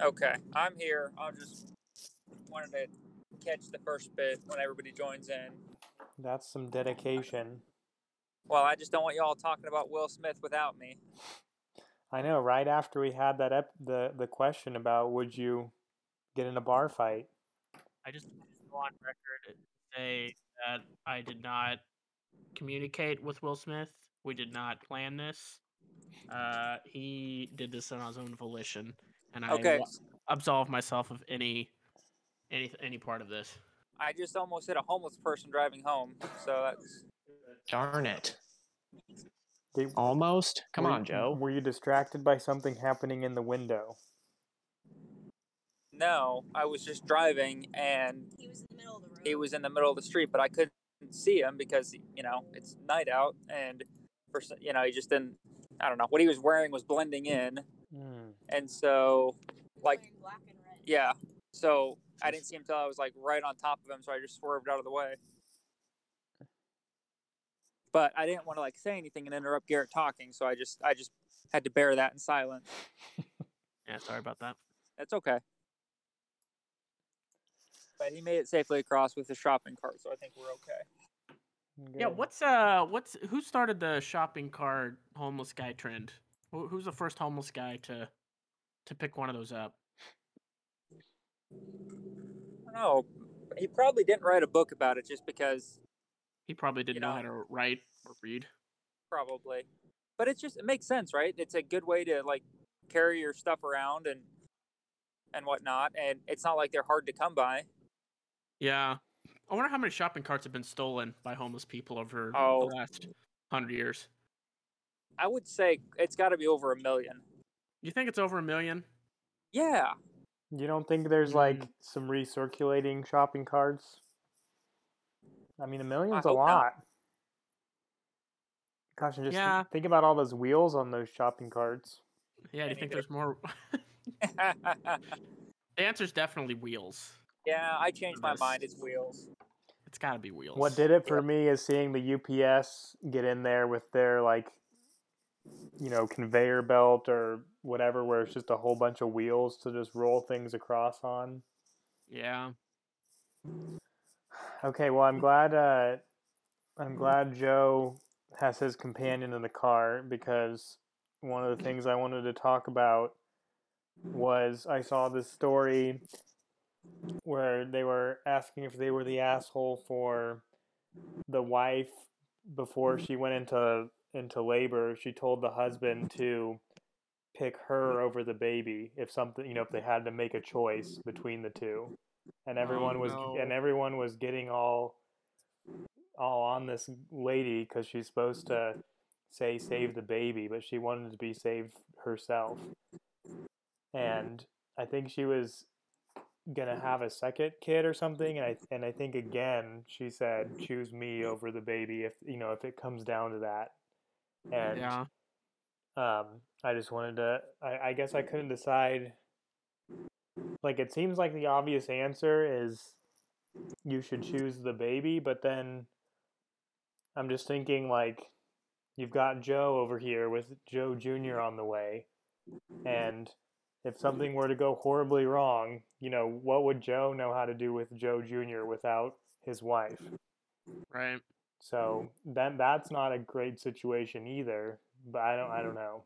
Okay, I'm here. I just wanted to catch the first bit when everybody joins in. That's some dedication. Well, I just don't want y'all talking about Will Smith without me. I know. Right after we had that the question about would you get in a bar fight? I just want to go on record and say that I did not communicate with Will Smith. We did not plan this. He did this on his own volition, and Okay. I absolve myself of any part of this. I just almost hit a homeless person driving home, so that's... Darn it. They- Almost? Come were- on, Joe. Were you distracted by something happening in the window? No, I was just driving, and He was in the middle of the road. he was in the middle of the street, but I couldn't see him because, it's night out, and, he just didn't... I don't know. What he was wearing was blending in, and so, like... Wearing black and red. Yeah, so I didn't see him until I was, right on top of him, so I just swerved out of the way. But I didn't want to, say anything and interrupt Garrett talking, so I just had to bear that in silence. Yeah, sorry about that. That's okay. But he made it safely across with his shopping cart, so I think we're okay. Yeah, what's who started the shopping cart homeless guy trend? Who's the first homeless guy to pick one of those up? I don't know. He probably didn't write a book about it just because... He probably didn't know how to write or read. Probably. But it makes sense, right? It's a good way to, carry your stuff around and whatnot, and it's not like they're hard to come by. Yeah. I wonder how many shopping carts have been stolen by homeless people over the last 100 years. I would say it's got to be over 1 million. You think it's over 1 million? Yeah. You don't think there's some recirculating shopping carts? I mean, 1 million's a lot. Not. Gosh, and just think about all those wheels on those shopping carts. Yeah, do you think there's more? The answer's definitely wheels. Yeah, I changed my mind. It's wheels. It's got to be wheels. What did it for me is seeing the UPS get in there with their, conveyor belt or whatever, where it's just a whole bunch of wheels to just roll things across on. Yeah. Okay, well, I'm glad Joe has his companion in the car, because one of the things I wanted to talk about was I saw this story where they were asking if they were the asshole for the wife before she went into labor. She told the husband to pick her over the baby if they had to make a choice between the two, and everyone was getting all on this lady because she's supposed to say save the baby, but she wanted to be saved herself. And I think she was gonna have a second kid or something, and I think again she said choose me over the baby if it comes down to that. And I just wanted to I guess I couldn't decide. It seems like the obvious answer is you should choose the baby, but then I'm just thinking, you've got Joe over here with Joe Jr. on the way, and if something were to go horribly wrong, what would Joe know how to do with Joe Jr. without his wife? Right. So that's not a great situation either, but I don't know.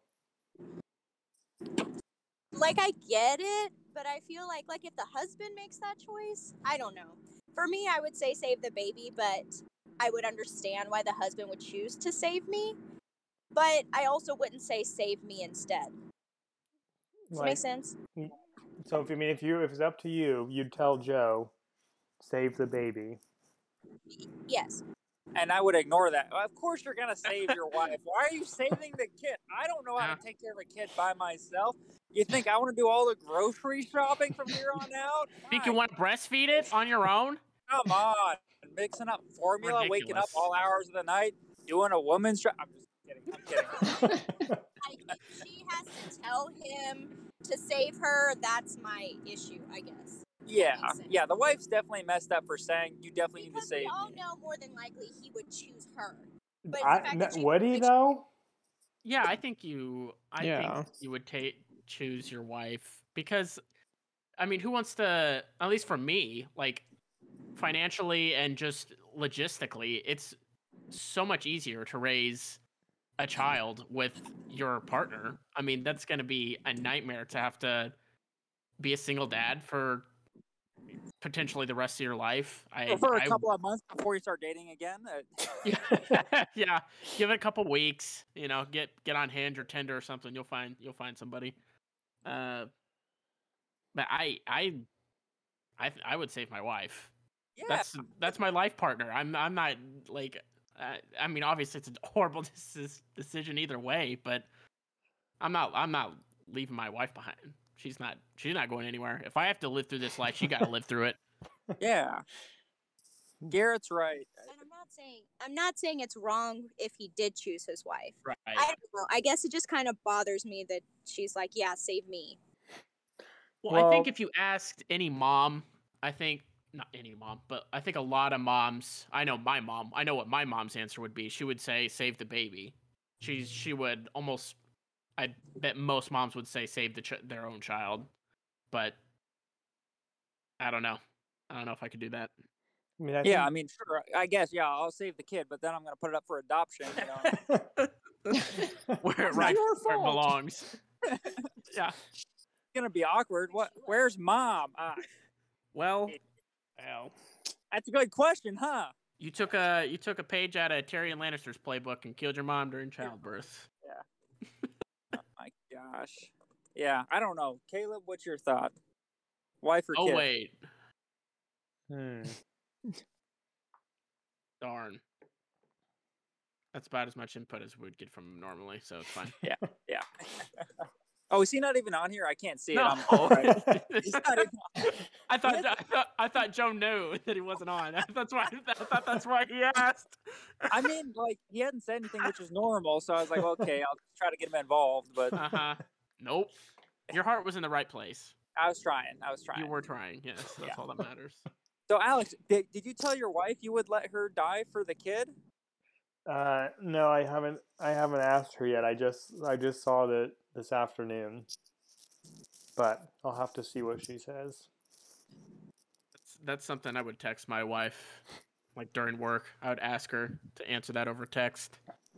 I get it, but I feel like if the husband makes that choice, I don't know. For me, I would say save the baby, but I would understand why the husband would choose to save me. But I also wouldn't say save me instead. Does that make sense? So if it's up to you, you'd tell Joe, save the baby. Yes. And I would ignore that. Of course you're going to save your wife. Why are you saving the kid? I don't know how to take care of a kid by myself. You think I want to do all the grocery shopping from here on out? Think you want to breastfeed it on your own? Come on. Mixing up formula, Ridiculous. Waking up all hours of the night, doing a woman's job. I'm just kidding. I'm kidding. If she has to tell him to save her, that's my issue, I guess. Yeah. The wife's definitely messed up for saying you definitely need to save me. Because we all know more than likely he would choose her. But would he though? Yeah, I think you would choose your wife, because I mean, who wants to? At least for me, like financially and just logistically, it's so much easier to raise a child with your partner. I mean, that's going to be a nightmare to have to be a single dad for potentially the rest of your life. For a couple of months before you start dating again. Yeah, give it a couple weeks. You know, get on Hinge or Tinder or something. You'll find somebody. But I would save my wife. Yeah. That's my life partner. I'm not like. I mean, obviously, it's a horrible decision either way, but I'm not leaving my wife behind. She's not going anywhere. If I have to live through this life, she got to live through it. Yeah. Garrett's right. And I'm not saying it's wrong if he did choose his wife. Right. I don't know. I guess it just kind of bothers me that she's like, yeah, save me. Well, I think if you asked any mom, I think not any mom, but I think a lot of moms. I know my mom. I know what my mom's answer would be. She would say, "Save the baby." She would almost. I bet most moms would say, "Save their own child," but I don't know. I don't know if I could do that. I mean, I mean, sure. I guess, yeah, I'll save the kid, but then I'm gonna put it up for adoption. You know? where it belongs. Yeah. It's gonna be awkward. Where's mom? Well, that's a good question, huh? You took a page out of Tyrion Lannister's playbook and killed your mom during childbirth. Yeah. Oh my gosh. Yeah, I don't know. Caleb, what's your thought? Wife or kid? Oh wait. Darn. That's about as much input as we'd get from him normally, so it's fine. Yeah. Oh, is he not even on here? I can't see No. it. He's not even on. I thought Joe knew that he wasn't on. That's why he asked. I mean, like, he hadn't said anything, which is normal, so I was like, okay, I'll try to get him involved, but nope. Your heart was in the right place. I was trying. You were trying. Yes, that's all that matters. So, Alex, did you tell your wife you would let her die for the kid? No, I haven't asked her yet. I just saw that this afternoon, but I'll have to see what she says. That's something I would text my wife, like during work. I would ask her to answer that over text.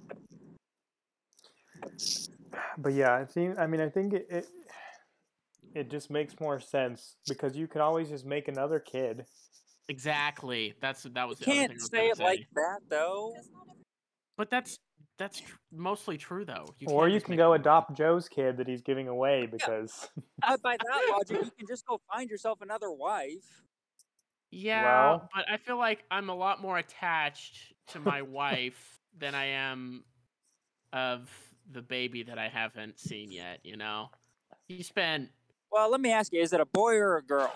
But yeah, I think it just makes more sense because you can always just make another kid. Exactly. That was. You can't say it like that, though. But that's mostly true, though. Or you can go adopt Joe's kid that he's giving away because... By that logic, you can just go find yourself another wife. Yeah, but I feel like I'm a lot more attached to my wife than I am of the baby that I haven't seen yet, you know? You spent... Well, let me ask you, is it a boy or a girl?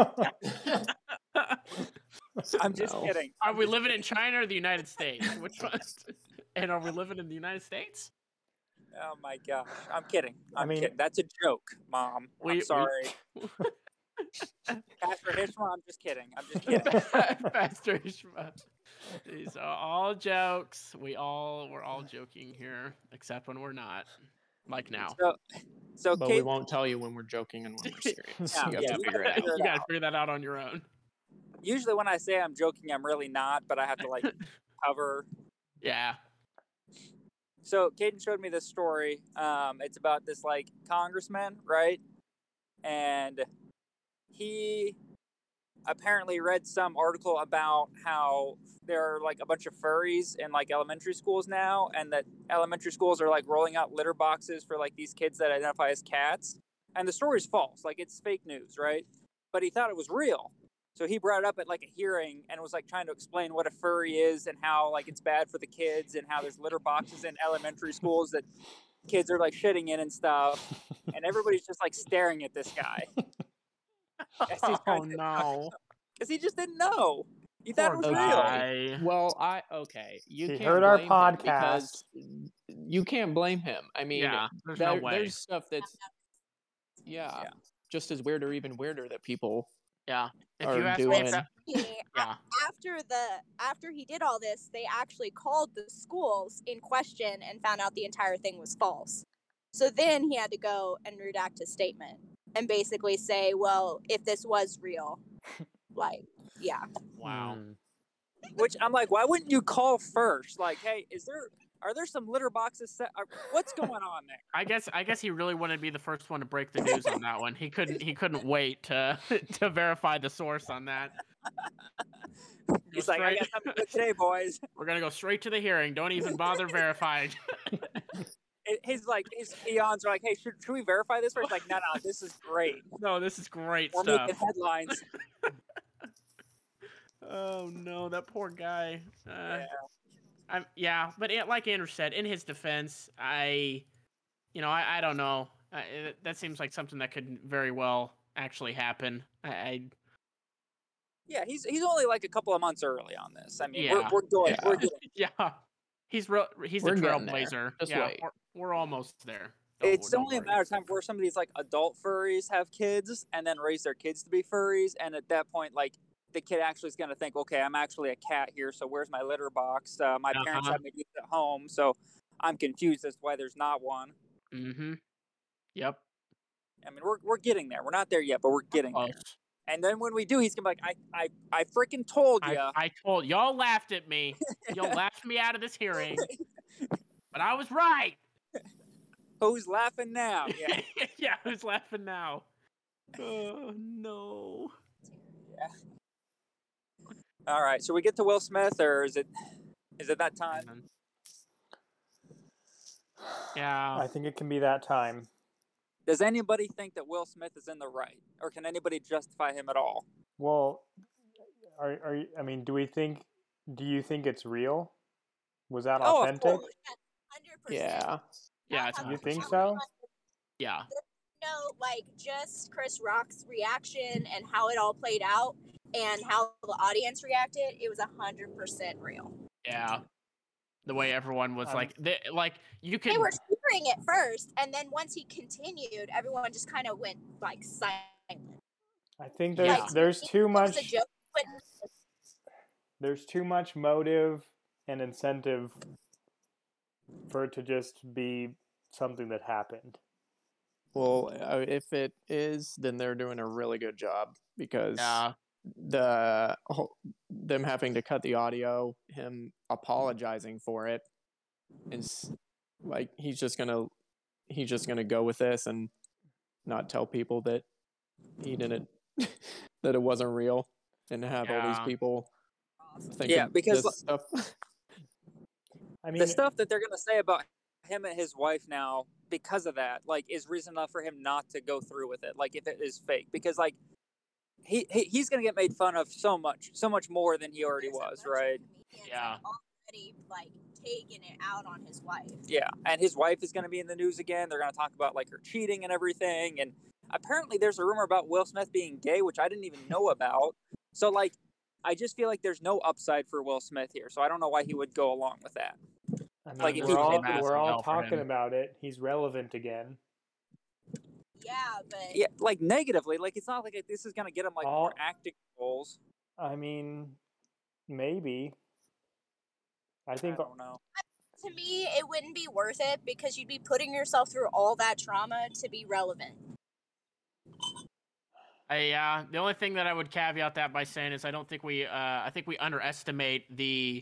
I'm just kidding. Are we living in China or the United States? Which one? And are we living in the United States? Oh my gosh. I'm kidding. I'm kidding. That's a joke, Mom. I'm sorry. Pastor Ishma, I'm just kidding. Pastor Ishma. These are all jokes. We're all joking here, except when we're not. Like now. But we won't tell you when we're joking and when we're serious. You have to figure it out. You got to figure that out on your own. Usually when I say I'm joking, I'm really not, but I have to cover. Yeah. So Caden showed me this story. It's about this congressman, right? And he apparently read some article about how there are a bunch of furries in elementary schools now, and that elementary schools are rolling out litter boxes for these kids that identify as cats. And the story's false. It's fake news, right? But he thought it was real. So he brought it up at a hearing and was trying to explain what a furry is and how it's bad for the kids and how there's litter boxes in elementary schools that kids are shitting in and stuff. And everybody's just staring at this guy. Oh no! Because he just didn't know. He thought it was real. Well, you can't heard our podcast. You can't blame him. I mean, there's no way. There's stuff that's just as weird or even weirder that people. Yeah. If are you ask doing. After he did all this, they actually called the schools in question and found out the entire thing was false. So then he had to go and redact his statement. and basically say, well, if this was real, like, yeah. Wow. Which I'm like, why wouldn't you call first? Like, hey, are there some litter boxes set? What's going on there? I guess he really wanted to be the first one to break the news on that one. He couldn't wait to to verify the source on that. He's like, I got something good today, boys. We're gonna go straight to the hearing. Don't even bother verifying. His eons are like, hey, should we verify this? Or he's like, no, this is great. No, this is great We're stuff. making headlines. Oh no, that poor guy. Yeah, but like Andrew said, in his defense, I don't know. That seems like something that could very well actually happen. Yeah, he's only like a couple of months early on this. I mean, Yeah. we're going. Yeah, he's a trailblazer. Yeah, wait. we're almost there. It's Don't only a worry. matter of time before some of these like adult furries have kids and then raise their kids to be furries, and at that point, like the kid actually is going to think, okay, I'm actually a cat here, so where's my litter box? My parents have me do it at home, so I'm confused as to why there's not one. Mm-hmm. Yep. I mean, we're getting there. We're not there yet, but we're getting there. And then when we do, he's gonna be like, I freaking told you. I told y'all laughed at me. Y'all laughed me out of this hearing, but I was right. Who's laughing now? Yeah. Yeah, who's laughing now? Oh no. Yeah. All right, so we get to Will Smith, or is it that time? Yeah. I think it can be that time. Does anybody think that Will Smith is in the right, or can anybody justify him at all? Well, are you, I mean, do you think it's real? Was that authentic? Of course. 100%. Yeah. Yeah, it's You think so? Yeah. No, like just Chris Rock's reaction and how it all played out and how the audience reacted, it was 100% real. Yeah. The way everyone was you could. They were cheering at first, and then once he continued, everyone just kind of went like silent. I think there's too much. It was a joke, but there's too much motive and incentive for it to just be something that happened. Well, if it is, then they're doing a really good job because them having to cut the audio, him apologizing for it, is like he's just gonna go with this and not tell people that he didn't that it wasn't real, and have all these people thinking because this stuff. I mean, the stuff that they're gonna say about him and his wife now, because of that, like, is reason enough for him not to go through with it. Like, if it is fake, because like he's gonna get made fun of so much more than he already was, right? Yeah. Already like taking it out on his wife. Yeah, and his wife is gonna be in the news again. They're gonna talk about like her cheating and everything, and apparently there's a rumor about Will Smith being gay, which I didn't even know about. So like, I just feel like there's no upside for Will Smith here. So I don't know why he would go along with that. I mean, like, if we're all talking about it. He's relevant again. Yeah, but yeah, like negatively, like it's not like this is gonna get him like more acting roles. I mean, maybe. I don't know. To me, it wouldn't be worth it because you'd be putting yourself through all that trauma to be relevant. The only thing that I would caveat that by saying is I think we underestimate the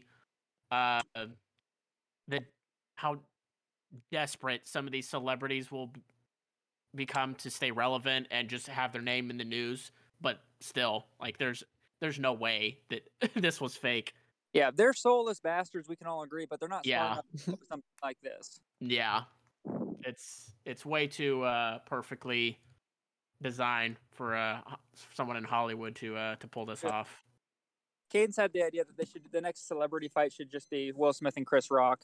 how desperate some of these celebrities will become to stay relevant and just have their name in the news. But still, like, there's no way that this was fake. Yeah, they're soulless bastards. We can all agree, but they're not smart enough to do something like this. Yeah, it's way too perfectly designed for someone in Hollywood to pull this off. Cadence had the idea that the next celebrity fight should just be Will Smith and Chris Rock.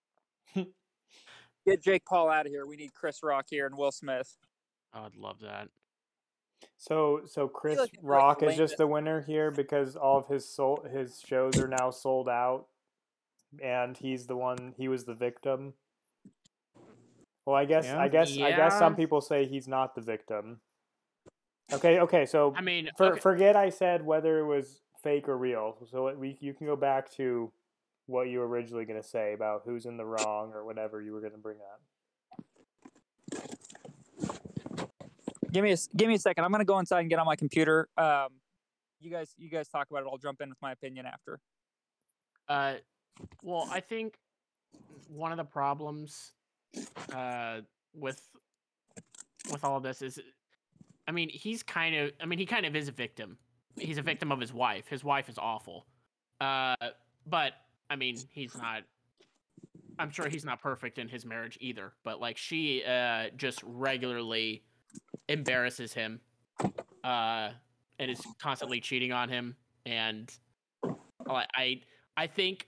Get Jake Paul out of here. We need Chris Rock here and Will Smith. I would love that. So Chris Rock is just the winner here because all of his shows are now sold out, and he was the victim. Well, I guess some people say he's not the victim. Okay. So I mean, forget I said whether it was fake or real. So you can go back to what you were originally going to say about who's in the wrong or whatever you were going to bring up. Give me a second. I'm gonna go inside and get on my computer. You guys talk about it. I'll jump in with my opinion after. Well, I think one of the problems with all of this is, I mean, he kind of is a victim. He's a victim of his wife. His wife is awful. But I mean, I'm sure he's not perfect in his marriage either. But like, she just regularly embarrasses him, and is constantly cheating on him. And I think,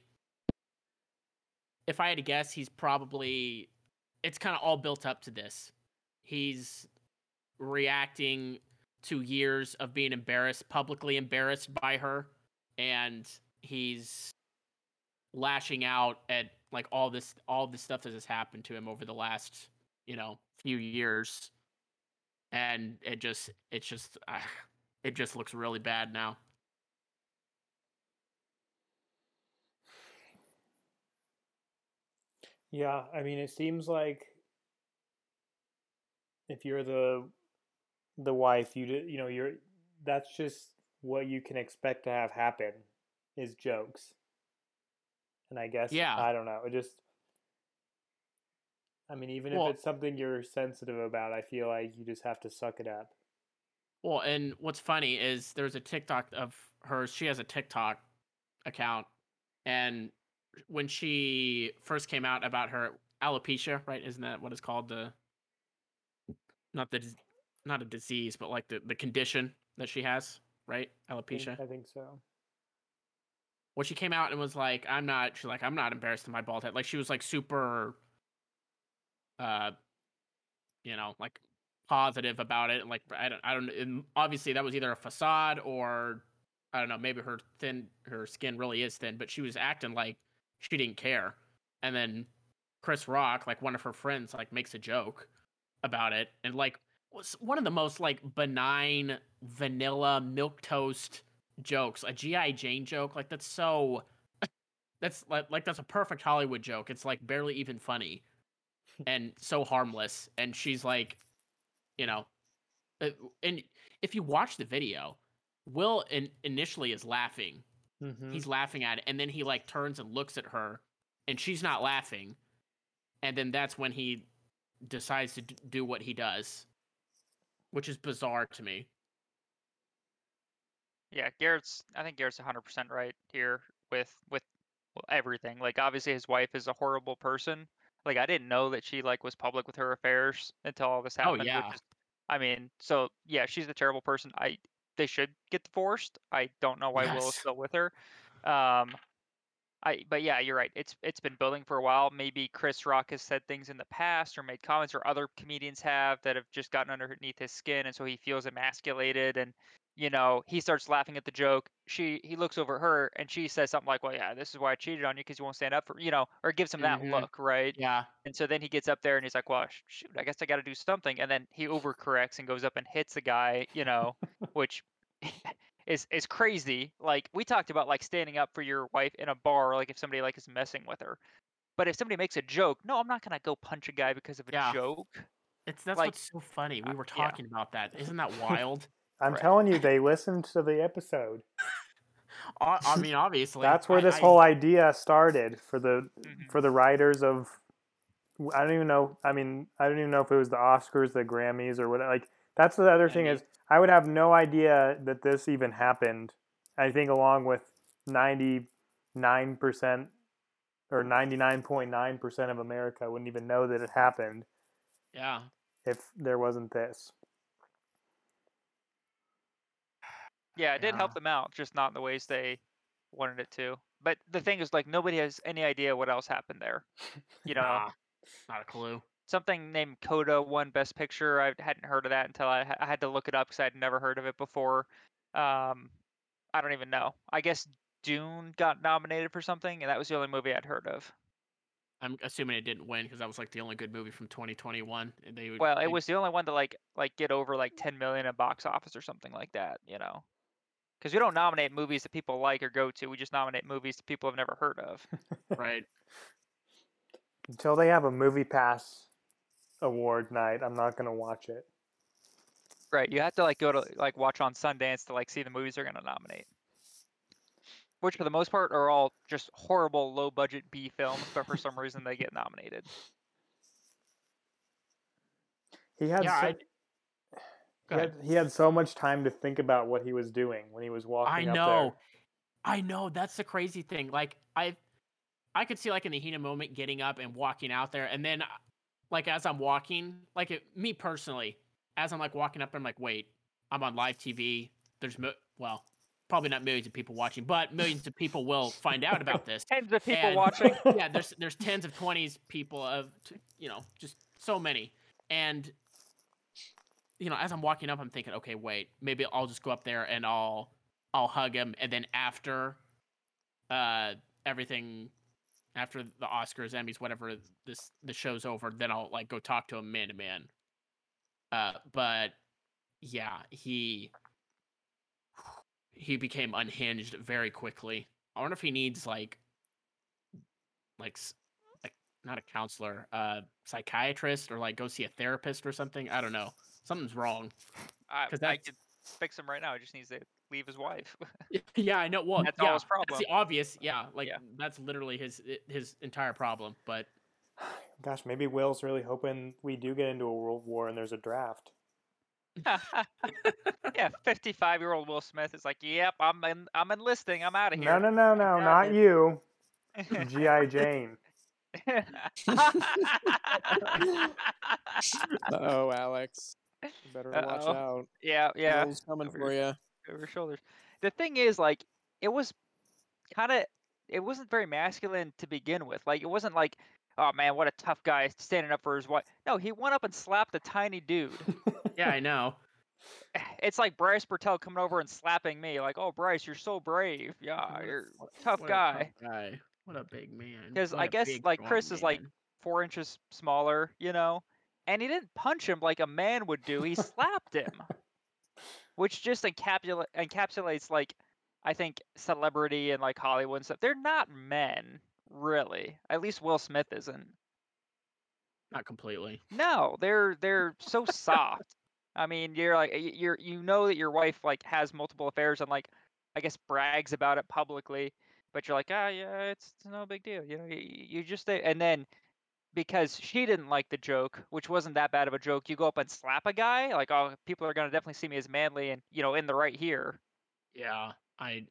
if I had to guess, it's kind of all built up to this. He's reacting to years of being publicly embarrassed by her, and he's lashing out at like all this stuff that has happened to him over the last, few years, and it just looks really bad now. Yeah, I mean, it seems like if you're the wife, that's just what you can expect to have happen is jokes. And I guess, Yeah. I don't know, I mean, even if it's something you're sensitive about, I feel like you just have to suck it up. Well, and what's funny is there's a TikTok of hers. She has a TikTok account, and when she first came out about her alopecia, right? Isn't that what it's called? Not a disease, but like the condition that she has, right? Alopecia. I think so. When she came out and was like, I'm not embarrassed of my bald head. Like, she was like super, like positive about it. And like, I don't, and obviously that was either a facade or, I don't know, maybe her skin really is thin, but she was acting like she didn't care. And then Chris Rock, like one of her friends, like makes a joke about it, and like was one of the most like benign vanilla milquetoast jokes, a G.I. Jane joke. Like that's that's a perfect Hollywood joke. It's like barely even funny and so harmless. And she's like, and if you watch the video, Will initially is laughing. Mm-hmm. He's laughing at it, and then he like turns and looks at her, and she's not laughing. And then that's when he decides to do what he does, which is bizarre to me. Yeah, I think Garrett's 100% right here with everything. Like, obviously his wife is a horrible person. Like, I didn't know that she like was public with her affairs until all this happened. Oh yeah. Which is, I mean, so yeah, she's a terrible person. They should get divorced. I don't know why Will is still with her. But yeah, you're right. It's been building for a while. Maybe Chris Rock has said things in the past or made comments, or other comedians have, that have just gotten underneath his skin, and so he feels emasculated, and he starts laughing at the joke. He looks over at her, and she says something like, "Well, yeah, this is why I cheated on you, because you won't stand up for," or gives him that look, right? Yeah. And so then he gets up there and he's like, "Well, shoot, I guess I got to do something," and then he overcorrects and goes up and hits the guy, which is crazy. Like, we talked about like standing up for your wife in a bar, like if somebody like is messing with her. But if somebody makes a joke, no, I'm not gonna go punch a guy because of a joke. That's like, what's so funny. We were talking about that. Isn't that wild? I'm telling you, they listened to the episode. I mean, obviously. That's where this whole idea started for the writers of. I don't even know. I mean, I don't even know if it was the Oscars, the Grammys, or what. Like, that's the other thing is, I would have no idea that this even happened. I think along with 99% or 99.9% of America wouldn't even know that it happened. Yeah. If there wasn't this. Yeah, it did help them out, just not in the ways they wanted it to. But the thing is, like, nobody has any idea what else happened there. Not a clue. Something named Coda won Best Picture. I hadn't heard of that until I had to look it up because I'd never heard of it before. I don't even know. I guess Dune got nominated for something, and that was the only movie I'd heard of. I'm assuming it didn't win because that was like the only good movie from 2021. It was the only one to like get over like 10 million at box office or something like that, Because we don't nominate movies that people like or go to. We just nominate movies that people have never heard of. Right. Until they have a Movie Pass award night, I'm not going to watch it. Right. You have to like go to like watch on Sundance to like see the movies they're gonna nominate. Which for the most part are all just horrible low budget B films, but for some reason they get nominated. He had Yeah, so, Go ahead. he had so much time to think about what he was doing when he was walking up there. I know. That's the crazy thing. Like I could see like in the heat of the moment getting up and walking out there, and then like as I'm walking, like me personally, as I'm like walking up, I'm like, wait, I'm on live TV. There's well, probably not millions of people watching, but millions of people will find out about this. Tens of people And- watching. Yeah, there's tens of 20s people of just so many, and as I'm walking up, I'm thinking, okay, wait, maybe I'll just go up there and I'll hug him, and then after everything, after the Oscars, Emmys, whatever the show's over, then I'll like go talk to him man to man. But yeah, he became unhinged very quickly. I wonder if he needs like not a counselor, psychiatrist, or like go see a therapist or something. I don't know. Something's wrong. I that's- could fix him right now. He just needs to leave his wife. Yeah, I know. Well, That's yeah, all his problem. that's the obvious. Yeah, like Yeah. that's literally his entire problem. But Gosh, maybe Will's really hoping we do get into a world war and there's a draft. Yeah, 55-year-old Will Smith is like, "Yep, I'm enlisting. I'm out of here." No, not it. you. G.I. Jane. Oh, Alex, you better watch Uh-oh. out. Yeah. Will's coming Over for you. Over your shoulders. The thing is, like, it wasn't very masculine to begin with. Like, it wasn't like, oh man, what a tough guy standing up for his wife. No, he went up and slapped a tiny dude. yeah, I know. It's like Bryce Bertel coming over and slapping me, like, "Oh, Bryce, you're so brave. Yeah, you're a tough guy." What a big man. Because What I a guess big, like strong Chris is like man. 4 inches smaller, and he didn't punch him like a man would do. He slapped him, which just encapsulates like I think celebrity and like Hollywood and stuff. They're not men, really. At least Will Smith isn't. Not completely. No, they're so soft. I mean, you're like you know that your wife like has multiple affairs and like I guess brags about it publicly, but you're like, yeah, it's no big deal. You just and then because she didn't like the joke, which wasn't that bad of a joke, you go up and slap a guy, like, oh, people are gonna definitely see me as manly and in the right here. Yeah, I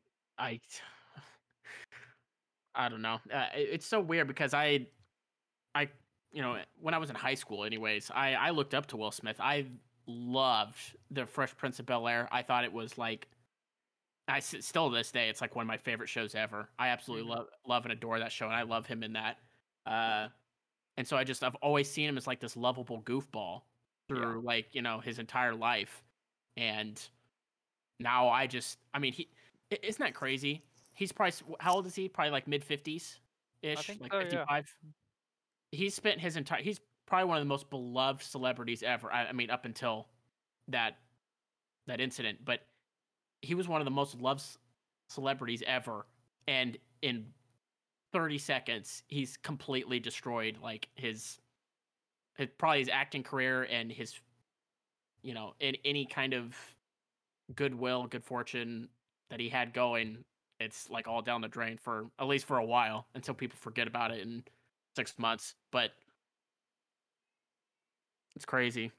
don't know. It's so weird because I when I was in high school, anyways, I looked up to Will Smith. I loved the Fresh Prince of Bel-Air. I thought it was like, still to this day, it's like one of my favorite shows ever. I absolutely love and adore that show, and I love him in that. And so I've always seen him as like this lovable goofball through like his entire life, and now isn't that crazy? He's probably, how old is he? Probably like mid-50s ish, like 55. Yeah. He's spent his entire. He's probably one of the most beloved celebrities ever. I mean, up until that incident, but he was one of the most loved celebrities ever, and in 30 seconds, he's completely destroyed like his probably his acting career and his, in any kind of goodwill, good fortune that he had going. It's like all down the drain for at least for a while until people forget about it in 6 months. But it's crazy.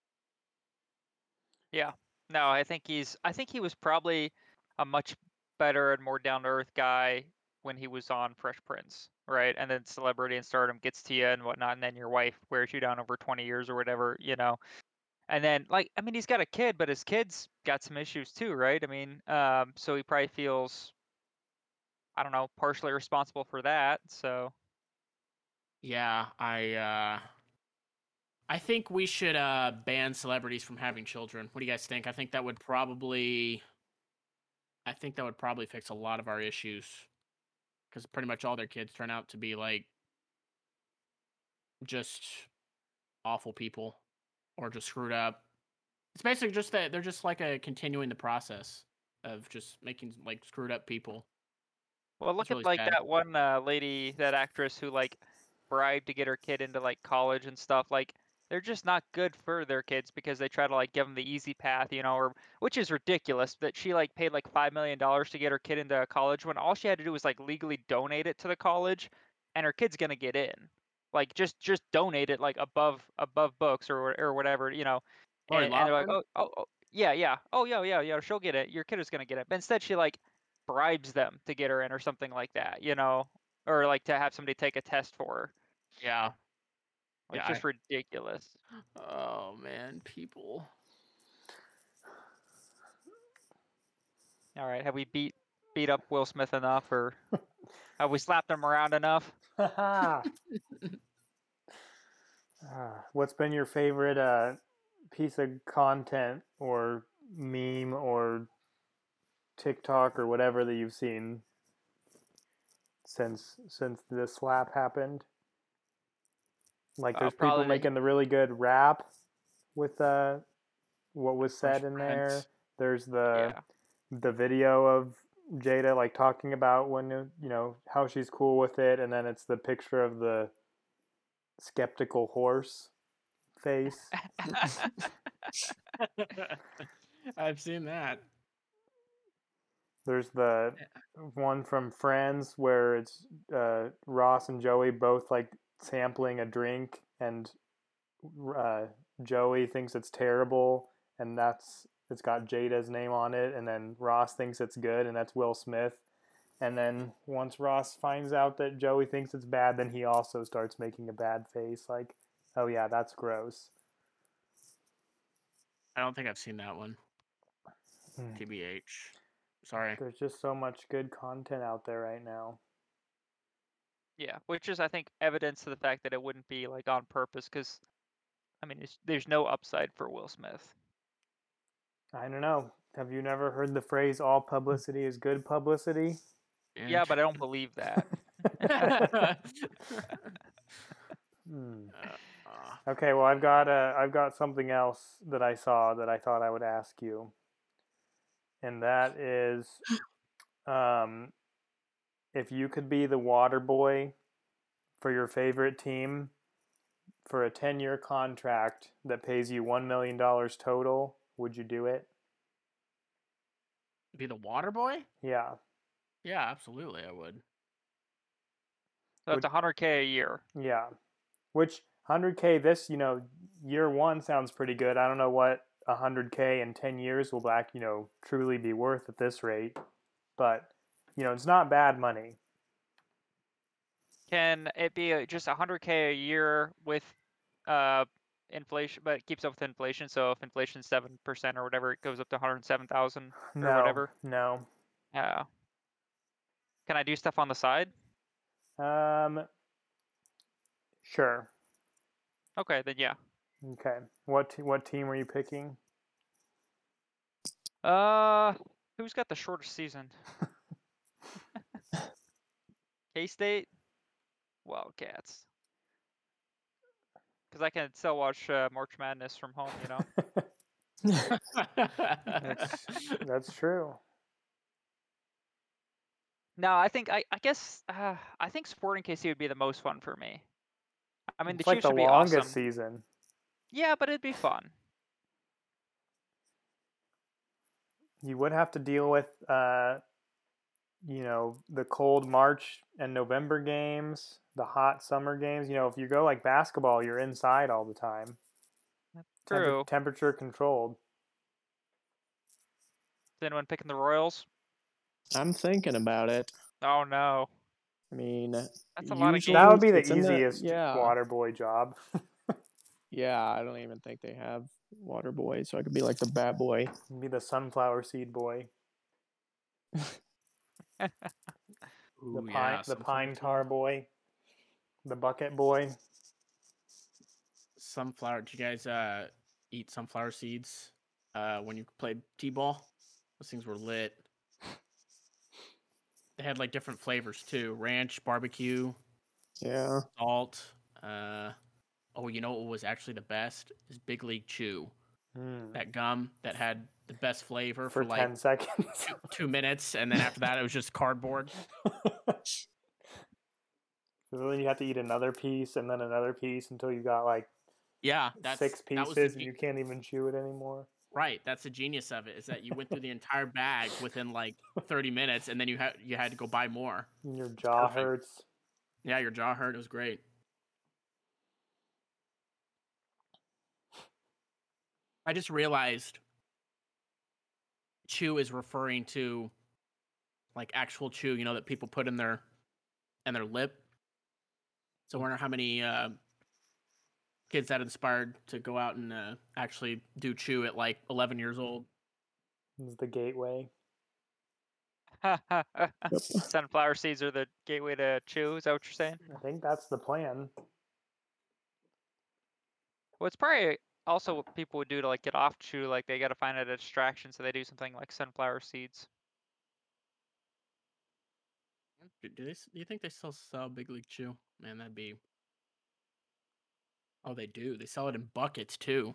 Yeah. No, I think he was probably a much better and more down to earth guy when he was on Fresh Prince, right? And then celebrity and stardom gets to you and whatnot, and then your wife wears you down over 20 years or whatever, And then, like, I mean, he's got a kid, but his kid's got some issues too, right? I mean, so he probably feels, I don't know, partially responsible for that. So, yeah, I think we should ban celebrities from having children. What do you guys think? I think that would probably fix a lot of our issues, because pretty much all their kids turn out to be like just awful people or just screwed up. It's basically just that they're just like continuing the process of just making like screwed up people. well, look at like that one lady, that actress who like bribed to get her kid into like college and stuff. Like, they're just not good for their kids because they try to like give them the easy path, or which is ridiculous that she like paid like $5 million to get her kid into college when all she had to do was like legally donate it to the college, and her kid's gonna get in. Like just donate it like above books or whatever, Lori and they're like, Loughlin? yeah, oh yeah, she'll get it. Your kid is gonna get it. But instead, she like bribes them to get her in or something like that, or like to have somebody take a test for her. Yeah. Like, Yeah, just ridiculous. Oh man, people. All right, have we beat up Will Smith enough, or have we slapped him around enough? What's been your favorite piece of content or meme or TikTok or whatever that you've seen since this slap happened? Like, there's people Probably making the really good rap with what was said in there. Prince. There's yeah. the video of Jada like talking about when how she's cool with it, and then it's the picture of the skeptical horse face. I've seen that. There's the one from Friends where it's Ross and Joey both like sampling a drink, and Joey thinks it's terrible, and it's got Jada's name on it, and then Ross thinks it's good, and that's Will Smith. And then once Ross finds out that Joey thinks it's bad, then he also starts making a bad face, like, oh yeah, that's gross. I don't think I've seen that one. TBH. Sorry. There's just so much good content out there right now. Yeah, which is, I think, evidence to the fact that it wouldn't be like on purpose, because, I mean, there's no upside for Will Smith. I don't know. Have you never heard the phrase "all publicity is good publicity"? Yeah, but I don't believe that. Okay, well, I've got something else that I saw that I thought I would ask you, and that is, if you could be the water boy for your favorite team for a 10-year contract that pays you $1 million total, would you do it? Be the water boy? Yeah. Yeah, absolutely, I would. So that's $100K a year. Yeah. Which 100K this, year one sounds pretty good. I don't know what 100K in 10 years will truly be worth at this rate, but it's not bad money. Can it be just $100K a year with inflation, but it keeps up with inflation? So if inflation's 7% or whatever, it goes up to 107,000 or whatever. No. Yeah. Can I do stuff on the side? Sure. Okay, then yeah. Okay. What team were you picking? Who's got the shortest season? K-State? Wildcats. Because I can still watch March Madness from home, That's true. No, I think I guess I think Sporting KC would be the most fun for me. I mean, It's the like Chiefs the would be longest awesome. season. Yeah, but it'd be fun. You would have to deal with the cold March and November games, the hot summer games. If you go like basketball, you're inside all the time. True. Temperature controlled. Is anyone picking the Royals? I'm thinking about it. Oh no. I mean, that's a lot of games. That would be the it's in easiest yeah. water boy job. Yeah, I don't even think they have water boy, so I could be like the bat boy. Be the sunflower seed boy. Ooh, the pine tar boy. The bucket boy. Sunflower. Did you guys eat sunflower seeds when you played t-ball? Those things were lit. They had like different flavors too: ranch, barbecue, Yeah. salt. Oh, you know what was actually the best is Big League Chew. That gum that had the best flavor for like 10 seconds. 2 minutes, and then after that it was just cardboard. So then you have to eat another piece and then another piece until you got like Yeah, six that was pieces and you can't even chew it anymore. right. That's the genius of it, is that you went through the entire bag within like 30 minutes, and then you had to go buy more. And your jaw perfect. hurts. Yeah, your jaw hurt. It was great. I just realized chew is referring to like actual chew, that people put in their lip. So I wonder how many kids that inspired to go out and actually do chew at like 11 years old. This is the gateway. Sunflower seeds are the gateway to chew. Is that what you're saying? I think that's the plan. Well, it's probably also what people would do to like get off chew. Like they got to find a distraction, so they do something like sunflower seeds. Do you think they still sell Big League Chew? Man, that'd be. Oh, they do. They sell it in buckets too.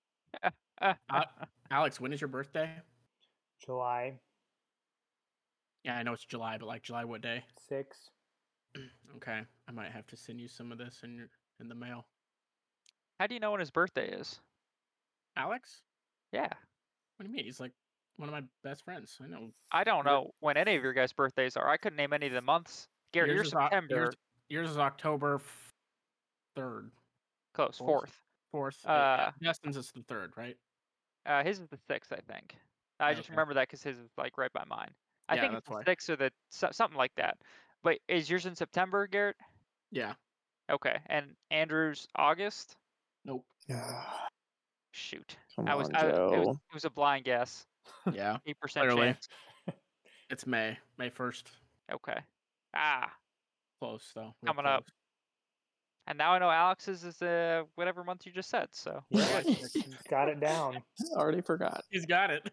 Alex, when is your birthday? July Yeah, I know it's July, but like July what day? 6th. Okay, I might have to send you some of this in the mail. How do you know when his birthday is? Alex? Yeah, What do you mean? He's like one of my best friends. I know. I don't Your- know when any of your guys' birthdays are. I couldn't name any of the months. Garrett, you're Yours is Oc- September. Yours is October 3rd. Close, fourth. 4th. 4th. Justin's is the 3rd, right? His is the 6th, I think. I just Okay. remember that because his is like right by mine. I Yeah, think it's that's the why. 6th or the something like that. But is yours in September, Garrett? Yeah. Okay, and Andrew's August. Nope. Shoot, Come I was. on, It Joe. was a blind guess. Yeah. 8% Clearly. chance. It's May 1st. Okay. Ah, Close though. Real coming up. close. And now I know Alex's is whatever month you just said. So Yeah, got it down. Already forgot. He's got it.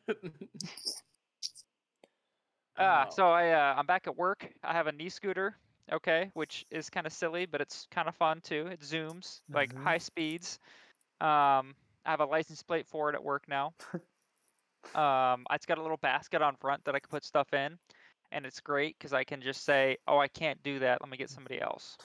so I'm back at work. I have a knee scooter. Okay, which is kind of silly, but it's kind of fun too. It zooms like Mhm. high speeds. I have a license plate for it at work now. It's got a little basket on front that I can put stuff in, and it's great because I can just say, "Oh, I can't do that. Let me get somebody else."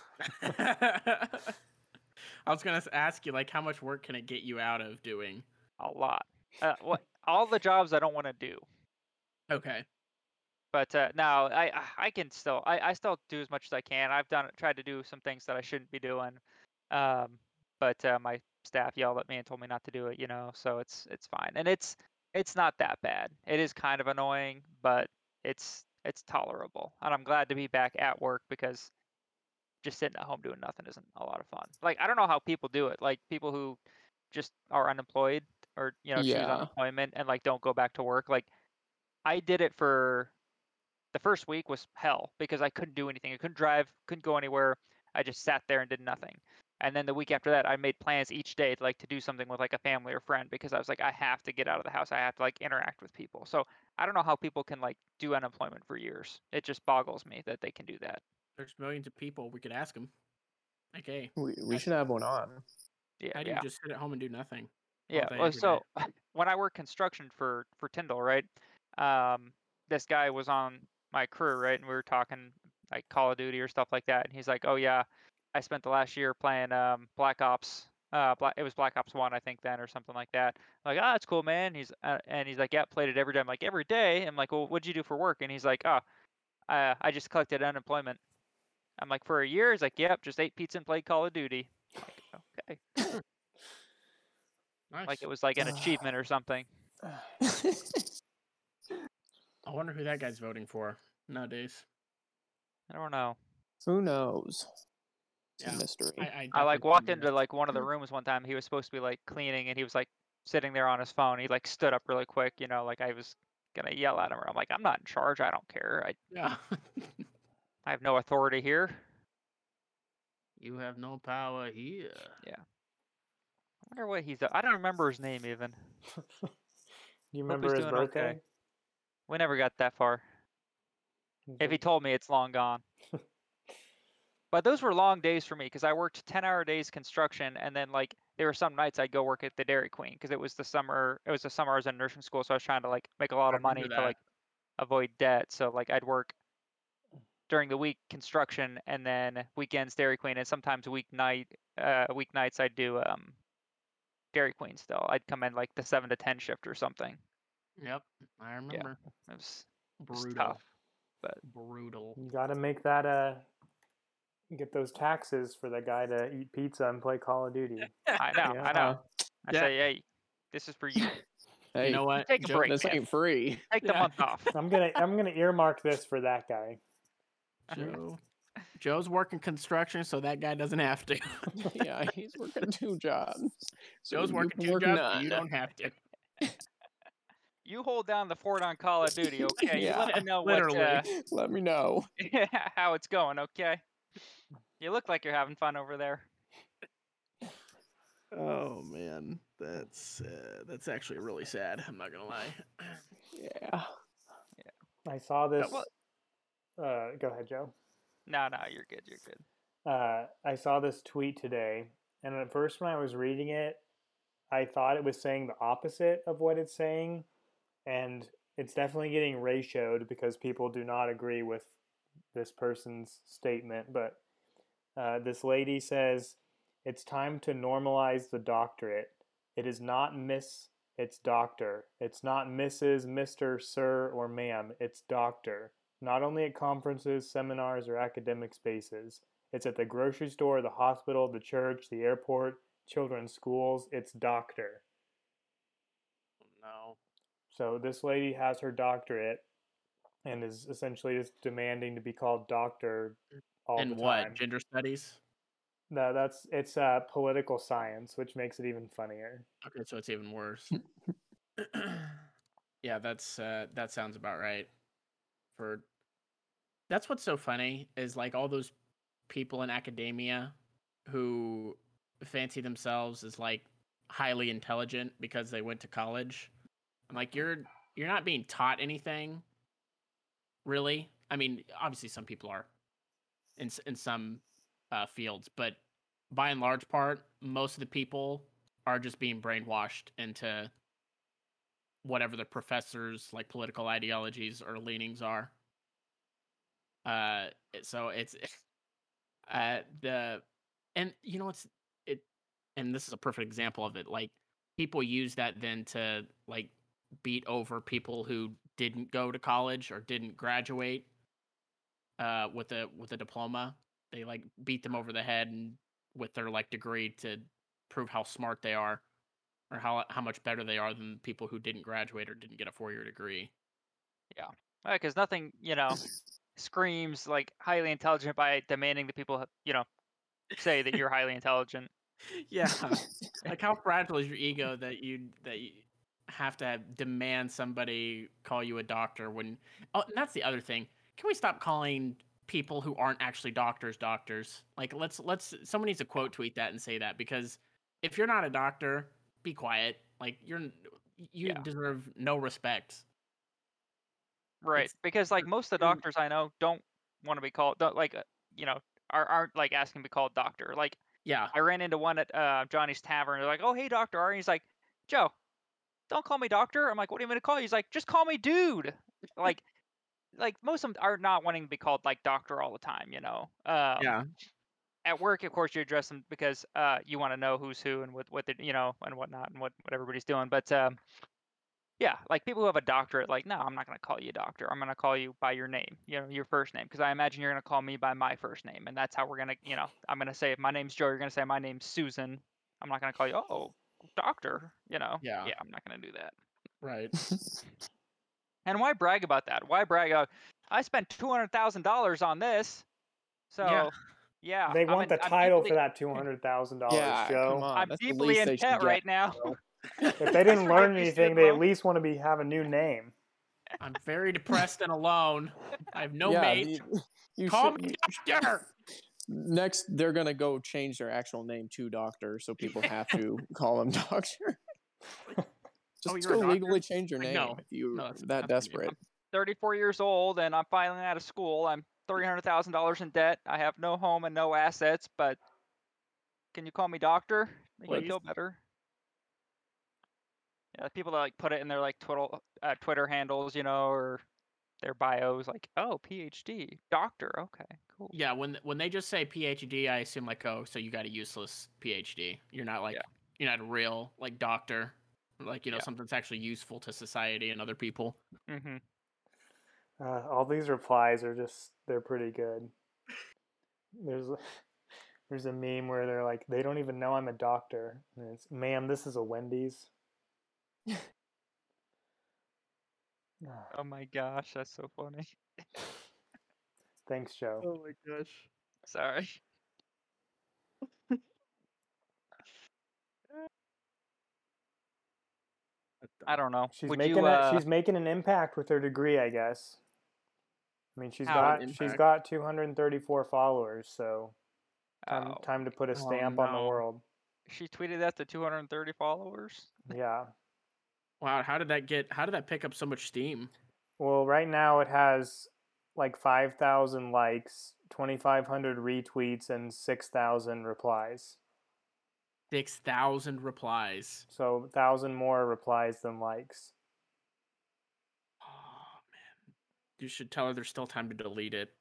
I was gonna ask you, like, how much work can it get you out of doing? A lot. What all the jobs I don't want to do. Okay. But no, I can still I still do as much as I can. I've tried to do some things that I shouldn't be doing, but my staff yelled at me and told me not to do it. So it's fine, and it's not that bad. It is kind of annoying, but it's tolerable, and I'm glad to be back at work because just sitting at home doing nothing isn't a lot of fun. Like I don't know how people do it. Like people who just are unemployed or choose Yeah. unemployment and like don't go back to work. Like I did it for the first week was hell because I couldn't do anything. I couldn't drive, couldn't go anywhere. I just sat there and did nothing. And then the week after that, I made plans each day to do something with like a family or friend because I was like, I have to get out of the house. I have to like interact with people. So I don't know how people can like do unemployment for years. It just boggles me that they can do that. There's millions of people. We could ask them. Like, hey, We should have one on. Yeah, how do you just sit at home and do nothing? Yeah. day, Well, every so when I worked construction for Tyndall, right? This guy was on my crew, right? And we were talking like Call of Duty or stuff like that. And he's like, "Oh yeah, I spent the last year playing Black Ops. It was Black Ops 1, I think then, or something like that." I'm like, "Oh, that's cool, man." He's like, "Yeah, played it every day." I'm like, "Every day?" I'm like, "Well, what'd you do for work?" And he's like, "Oh, I just collected unemployment." I'm like, "For a year?" He's like, "Yep, just ate pizza and played Call of Duty." I'm like, okay. Nice. Like it was like an achievement or something. I wonder who that guy's voting for nowadays. I don't know. Who knows? It's Yeah. a mystery. I like walked into like one of the rooms one time. He was supposed to be like cleaning, and he was like sitting there on his phone. He like stood up really quick, like I was gonna yell at him. Or I'm like, I'm not in charge. I don't care. Yeah. I have no authority here. You have no power here. Yeah. I wonder what he's. I don't remember his name even. You Hope remember he's his doing birthday? okay. We never got that far. If he told me, it's long gone. But those were long days for me because I worked 10-hour days construction, and then like there were some nights I'd go work at the Dairy Queen because it was the summer. It was the summer I was in nursing school, so I was trying to like make a lot of money to like avoid debt. So like I'd work during the week construction, and then weekends Dairy Queen, and sometimes weeknights I'd do Dairy Queen still. I'd come in like the 7 to 10 shift or something. Yep, I remember. It was Brutal. tough. But Brutal. You got to make that get those taxes for the guy to eat pizza and play Call of Duty. I know. I Yeah. say, hey, this is for you. Hey, You know what? Take a Joe- break. this man. ain't free. Take the Yeah. month off. I'm gonna earmark this for that guy. Joe's working construction, so that guy doesn't have to. Yeah, he's working 2 jobs. So Joe's you working can 2 work jobs, none. so you don't have to. You hold down the fort on Call of Duty, okay? You let Yeah, me know literally. Let me know. how it's going, okay? You look like you're having fun over there. Oh man, that's actually really sad. I'm not gonna lie. Yeah. I saw this. well- Go ahead, Joe. No, you're good. You're good. I saw this tweet today, and at first when I was reading it, I thought it was saying the opposite of what it's saying, and it's definitely getting ratioed because people do not agree with this person's statement. But this lady says, it's time to normalize the doctorate. It is not Miss, it's doctor. It's not Mrs., Mr., Sir, or Ma'am. It's doctor. Not only at conferences, seminars, or academic spaces. It's at the grocery store, the hospital, the church, the airport, children's schools. It's doctor. No. So this lady has her doctorate and is essentially just demanding to be called doctor all And the what? time. Gender studies? No, it's political science, which makes it even funnier. Okay, so it's even worse. Yeah, that sounds about right. That's what's so funny is like all those people in academia who fancy themselves as like highly intelligent because they went to college. I'm like, you're not being taught anything, really. I mean, obviously some people are in some fields, but by and large part, most of the people are just being brainwashed into whatever the professor's like political ideologies or leanings are. So it's and you know and this is a perfect example of it. Like people use that then to like beat over people who didn't go to college or didn't graduate with a diploma. They like beat them over the head and with their like degree to prove how smart they are or how much better they are than people who didn't graduate or didn't get a 4-year degree. Because nothing, screams like highly intelligent by demanding that people, say that you're highly intelligent. Yeah. Like how fragile is your ego that you have to demand somebody call you a doctor when and that's the other thing. Can we stop calling people who aren't actually doctors? Like let's someone needs to quote tweet that and say that, because if you're not a doctor, be quiet. Like you deserve no respect. Right. Because like most of the doctors I know don't want to be called aren't like asking to be called doctor. Like Yeah. I ran into one at Johnny's Tavern. They're like, "Oh, hey, Dr. R." And he's like, "Joe, don't call me doctor." I'm like, "What do you mean to call you?" He's like, "Just call me dude." Like most of them are not wanting to be called like doctor all the time, Yeah. At work, of course, you address them because you want to know who's who and what they, and whatnot and what everybody's doing. But yeah, like people who have a doctorate, like, no, I'm not going to call you a doctor. I'm going to call you by your name, your first name, because I imagine you're going to call me by my first name, and that's how we're going to, I'm going to say if my name's Joe, you're going to say my name's Susan. I'm not going to call you, oh, doctor, Yeah. Yeah, I'm not going to do that. Right. And why brag about that? Why brag about, I spent $200,000 on this, so yeah. They want the title for that $200,000, Yeah, Joe. come on. I'm That's the deeply least in they should debt get, right now. Joe. If they didn't learn Forget these anything, student they at loans. least want to have a new name. I'm very depressed and alone. I have no Yeah, mate. you Call should. me doctor. Next, they're gonna go change their actual name to doctor, so people have to call him doctor. Just you're a go doctor? legally change your Like, name no. if you're No, that's that desperate. 34 years old and I'm finally out of school. I'm $300,000 in debt. I have no home and no assets, but can you call me doctor? Make me Please. feel better. Yeah, people that like put it in their like Twitter handles, or their bios, like, oh, PhD, doctor. Okay, cool. Yeah, when they just say PhD, I assume like, oh, so you got a useless PhD. You're not like a real like doctor, like Yeah. something that's actually useful to society and other people. Mm-hmm. All these replies are they're pretty good. There's a meme where they're like, they don't even know I'm a doctor. And it's, ma'am, this is a Wendy's. Oh my gosh, that's so funny. Thanks, Joe. Oh my gosh. Sorry. I don't know. She's Would making you? she's making an impact with her degree, I guess. I mean, she's How? got 234 followers, so Oh, time to put a Oh, stamp on the no. world. she tweeted that to 230 followers. Yeah. Wow, how did that pick up so much steam? Well, right now it has like 5,000 likes, 2,500 retweets, and 6,000 replies. 6,000 replies. So 1,000 more replies than likes. Oh man, you should tell her there's still time to delete it.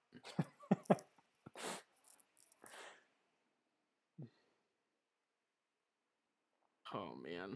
Oh man.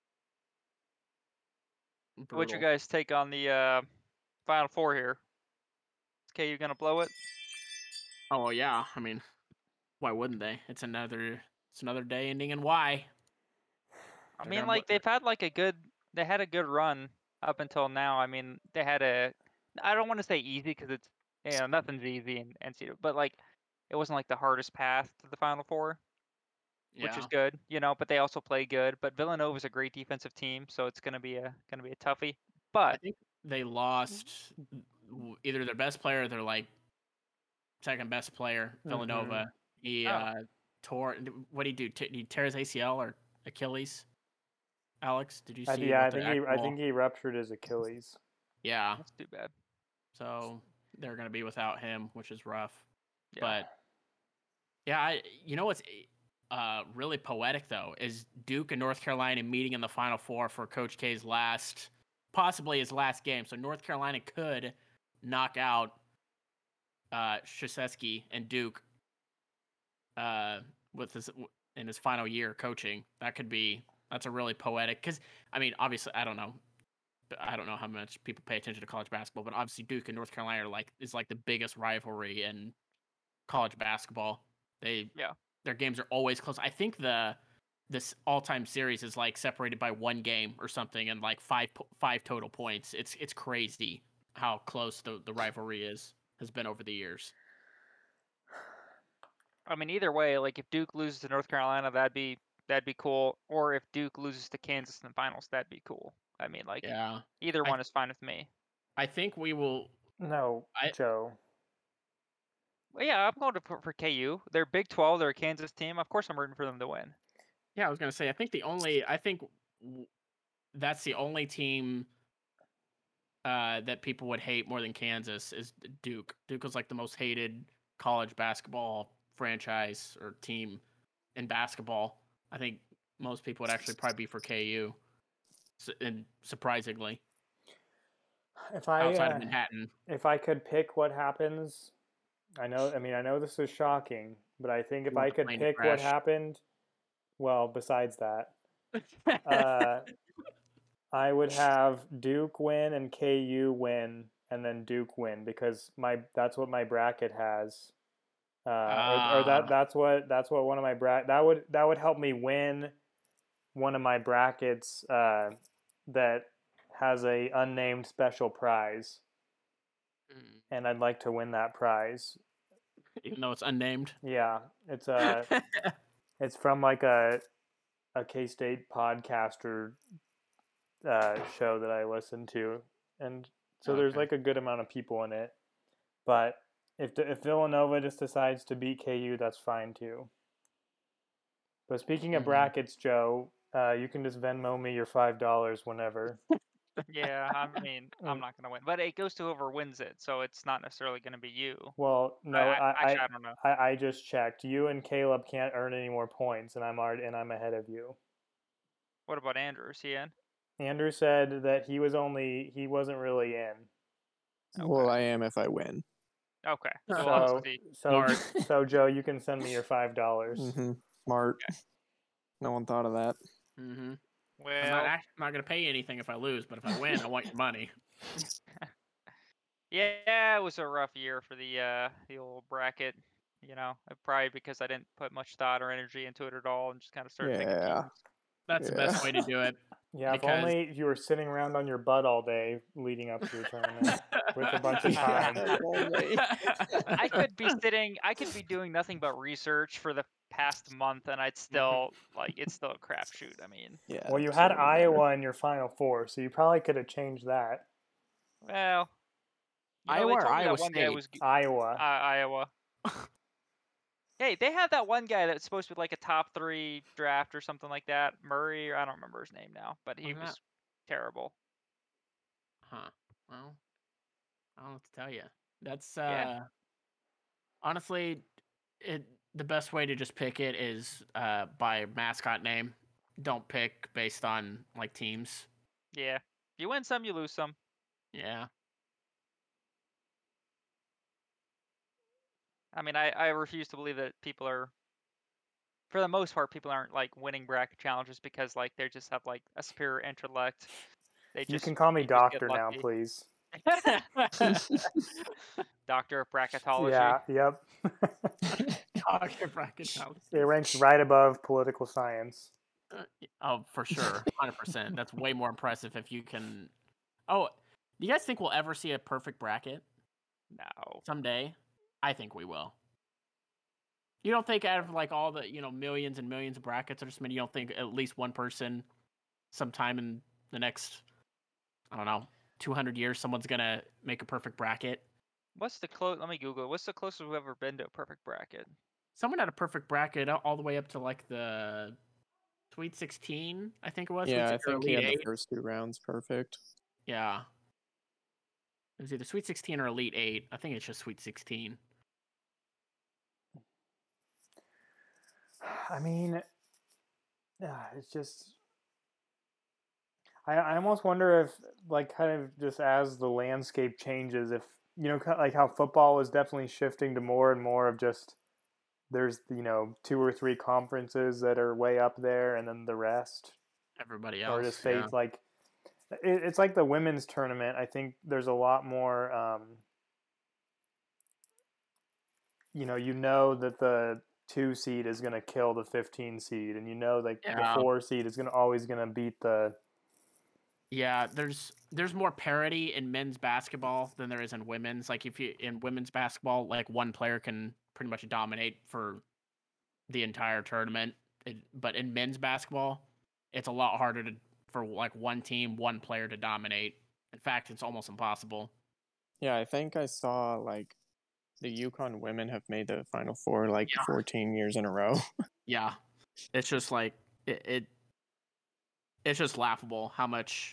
What's your Brutal. guys' take on the Final Four here? Is KU gonna blow it? Oh yeah, I mean, why wouldn't they? It's another day ending in Y. I They're mean, gonna like they've had like they had a good run up until now. I mean, they had I don't want to say easy because it's nothing's easy in NCAA, but like it wasn't like the hardest path to the Final Four, which is good, But they also play good. But Villanova's a great defensive team, so it's gonna be a toughie. I But think they lost either their best player or their like second best player, Villanova. He tore. What did he do? Did he tear his ACL or Achilles? Alex, did you see? Yeah, what I think he ruptured his Achilles. Yeah, that's too bad. so they're gonna be without him, which is rough. Yeah. But yeah, what's really poetic though is Duke and North Carolina meeting in the Final Four for Coach K's possibly his last game. So North Carolina could knock out Krzyzewski and Duke in his final year coaching. That's a really poetic, because I mean, obviously I don't know how much people pay attention to college basketball, but obviously Duke and North Carolina is the biggest rivalry in college basketball. Their games are always close. I think this all-time series is like separated by one game or something, and like five total points. It's crazy how close the rivalry has been over the years. I mean, either way, like if Duke loses to North Carolina, that'd be cool. Or if Duke loses to Kansas in the finals, that'd be cool. I mean, like either one is fine with me. I think we will. No, Joe. Well, yeah, I'm going for KU. They're Big 12. They're a Kansas team. Of course, I'm rooting for them to win. Yeah, I was gonna say. I think that's the only team that people would hate more than Kansas is Duke. Duke was like the most hated college basketball franchise or team in basketball. I think most people would actually probably be for KU, and surprisingly, outside of Manhattan. If I could pick what happens, I know this is shocking, but I think if I could pick what happened, well, besides that, I would have Duke win and KU win, and then Duke win, because that's what my bracket has. That's what one of my that would help me win one of my brackets that has a unnamed special prize, and I'd like to win that prize, even though it's unnamed. Yeah, it's it's from like a K-State podcaster show that I listen to, and so there's like a good amount of people in it, but if Villanova just decides to beat KU, that's fine too. But speaking of brackets, Joe, you can just Venmo me your $5 whenever. Yeah, I mean, I'm not gonna win, but it goes to whoever wins it, so it's not necessarily gonna be you. Well, no, I don't know. I just checked. You and Caleb can't earn any more points, and I'm ahead of you. What about Andrew? Is he in? Andrew said that he wasn't really in. Okay. Well, I am if I win. Okay. So Joe, you can send me your $5. Smart. No one thought of that. Mm-hmm. Well, I'm not going to pay you anything if I lose, but if I win, I want your money. yeah, it was a rough year for the old bracket. You know, probably because I didn't put much thought or energy into it at all, and just kind of started picking Yeah. teams. That's the best way to do it. Yeah, if Because- only you were sitting around on your butt all day leading up to the tournament with a bunch of time. I could be doing nothing but research for the past month, and I'd still it's still a crapshoot. I mean, Yeah. Well, you had absolutely. Iowa in your Final Four, so you probably could have changed that. well, Iowa they or told me Iowa that one guy State? was Iowa. Iowa. Hey, they had that one guy that's supposed to be like a top 3 draft or something like that. Murray, or I don't remember his name now, but he Wasn't was that- terrible. Huh. Well, I don't know what to tell you. That's Yeah. honestly, the best way to just pick it is by mascot name. Don't pick based on like teams. Yeah. You win some, you lose some. Yeah. I mean, I refuse to believe that people are, for the most part, people aren't like winning bracket challenges because like they just have like a superior intellect. They You just can call me they just get doctor now, lucky. please. Doctor of bracketology. Yeah, yep. Doctor bracketology. It ranks right above political science. Oh, for sure, 100%. That's way more impressive if you can. Oh, do you guys think we'll ever see a perfect bracket No. someday? I think we will. You don't think out of like all the millions and millions of brackets or something, you don't think at least one person, sometime in the next, I don't know, 200 years, someone's gonna make a perfect bracket? Let me Google it. What's the closest we've ever been to a perfect bracket? Someone had a perfect bracket all the way up to like the Sweet 16, I think it was. Yeah, I Sweet 16 or think he Elite had the 8. first 2 rounds perfect. Yeah. It was either Sweet 16 or Elite 8. I think it's just Sweet 16. I mean, it's just. I almost wonder if, like, kind of just as the landscape changes, if, like how football is definitely shifting to more and more of just there's, 2 or 3 conferences that are way up there and then the rest. Everybody Or else. just fades like. It's like the women's tournament. I think there's a lot more. You know that the 2 seed is going to kill the 15 seed, and like the 4 seed is always going to beat the. Yeah, there's more parity in men's basketball than there is in women's. Like if you in women's basketball, like one player can pretty much dominate for the entire tournament. But in men's basketball, it's a lot harder for like one team, one player to dominate. In fact, it's almost impossible. Yeah, I think I saw like the UConn women have made the Final Four like 14 years in a row. Yeah, it's just like it's just laughable how much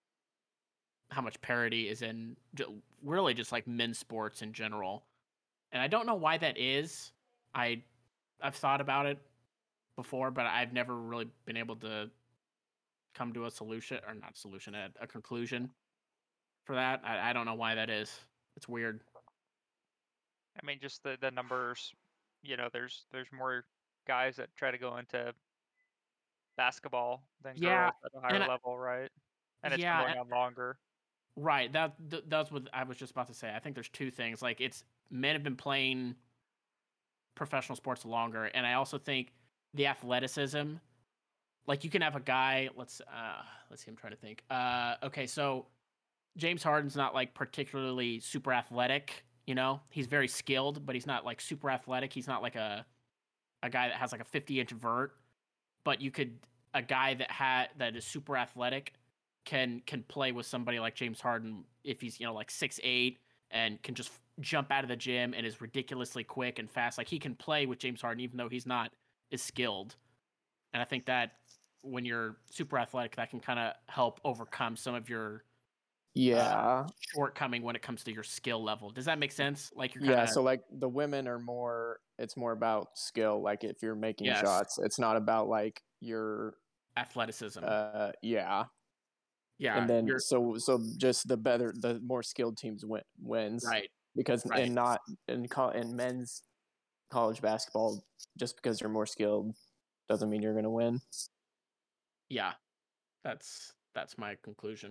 parity is in really just like men's sports in general. And I don't know why that is. I've thought about it before, but I've never really been able to come to a solution, or not solution, a conclusion for that. I don't know why that is. It's weird. I mean, just the numbers. There's more guys that try to go into basketball than Yeah, girls at a higher level, right? And it's been yeah, going on longer. Right. That's what I was just about to say. I think there's 2 things. Like men have been playing professional sports longer, and I also think the athleticism. Like you can have a guy. Let's see. I'm trying to think. Okay, so James Harden's not like particularly super athletic. He's very skilled, but he's not like super athletic. He's not like a guy that has like a 50-inch vert. But a guy that is super athletic can play with somebody like James Harden if he's like 6'8" and can just jump out of the gym and is ridiculously quick and fast. Like he can play with James Harden even though he's not as skilled. And I think that when you're super athletic, that can kind of help overcome some of your shortcoming when it comes to your skill level. Does that make sense? Like you're kinda... so like the women are more. It's more about skill. Like if you're making shots, it's not about like your athleticism. Yeah. And then so just the more skilled teams wins. Right. Because in men's college basketball, just because you're more skilled doesn't mean you're gonna win. Yeah, that's my conclusion.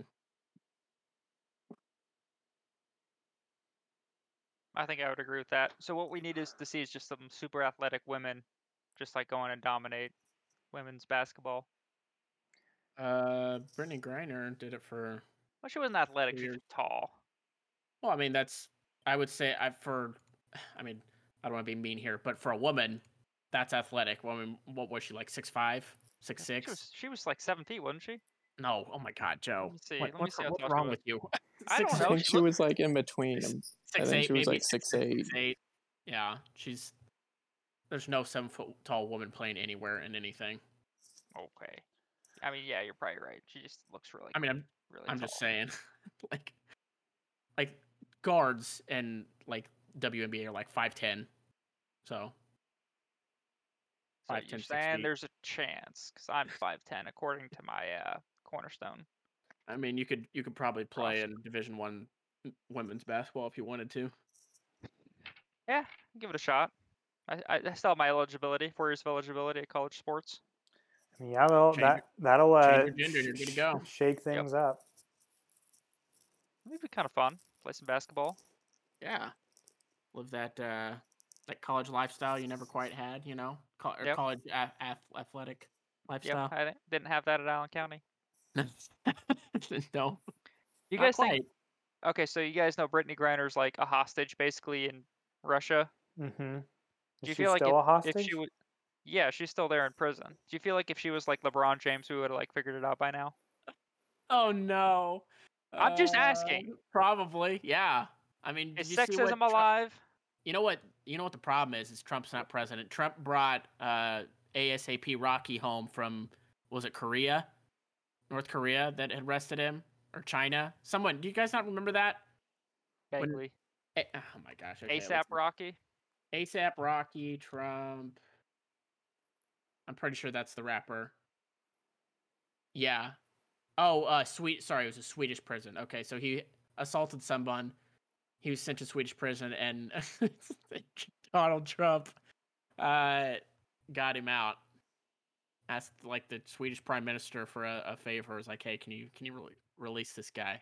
I think I would agree with that. So what we need is to see is just some super athletic women, just like go on and dominate women's basketball. Brittany Griner did it for. Well, she wasn't athletic; she's Weird. just tall. Well, I mean, that's. I would say I mean, I don't want to be mean here, but for a woman, that's athletic. Well, I mean, what was she like? 6'5", 6'6"? She was like 7 feet, wasn't she? No, oh my God, Joe. Let me see. What, Let me see how what's tall she wrong was. with you? I don't I know. think She she was like in between. I 6'8", think she was maybe like 6'8". 6'8". Yeah, she's. There's no 7-foot tall woman playing anywhere in anything. Okay. I mean, yeah, you're probably right. She just looks really. I mean, really I'm tall. just saying, like guards and like WNBA are like 5'10", so. So 5'10", you're 6 saying feet. there's a chance because I'm 5'10" according to my cornerstone. I mean, you could probably play Roster. in Division I women's basketball if you wanted to. Yeah, give it a shot. I still have my eligibility, 4 years of eligibility at college sports. Yeah, well, Change that'll your gender and you're good to go. shake things up. It'd be kind of fun. Play some basketball. Yeah, live that college lifestyle you never quite had, you know, Yep. college athletic lifestyle. Yep, I didn't have that at Allen County. No, You not guys quite. think? Okay, so you guys know Brittany Griner's like a hostage basically in Russia. Mm-hmm. Do you Is she feel like still a if hostage? she would? Yeah, she's still there in prison. Do you feel like if she was like LeBron James, we would have like figured it out by now? Oh no. I'm just asking. Probably, yeah. I mean, Is did you see what sexism alive? You know what the problem is Trump's not president. Trump brought ASAP Rocky home from, was it Korea? North Korea that had arrested him? Or China? Someone, do you guys not remember that? Vaguely. Oh my gosh. Okay, ASAP Rocky. ASAP Rocky, Trump. I'm pretty sure that's the rapper. Yeah. Oh, sorry, it was a Swedish prison. Okay, so he assaulted someone. He was sent to Swedish prison, and Donald Trump got him out. Asked like the Swedish prime minister for a favor. It was like, hey, can you really release this guy?